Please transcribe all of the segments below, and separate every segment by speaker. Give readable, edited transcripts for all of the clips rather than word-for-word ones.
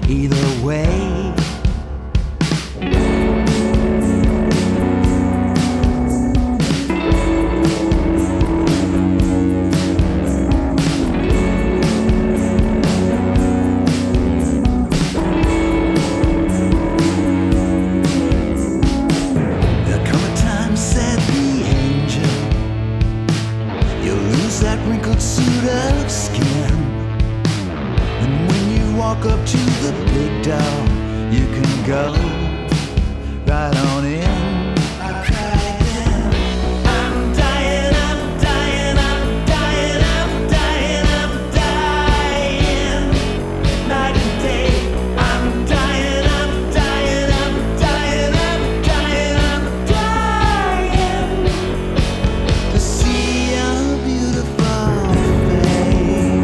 Speaker 1: either way. There'll come a time, said the angel, you'll lose that wrinkled suit of skin. And when you walk up to the big door, you can go right on in. I cried then. I'm dying, I'm dying, I'm dying, I'm dying, I'm dying. Night and day. I'm dying, I'm dying, I'm dying, I'm dying, I'm dying to see a beautiful face.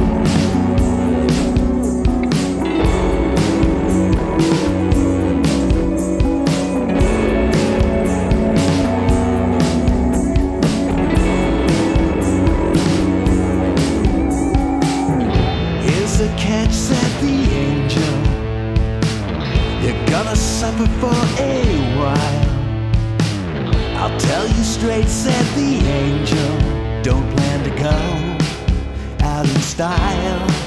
Speaker 1: Here's the catch, said the angel, you're gonna suffer for a while. I'll tell you straight, said the angel, don't plan to go out in style.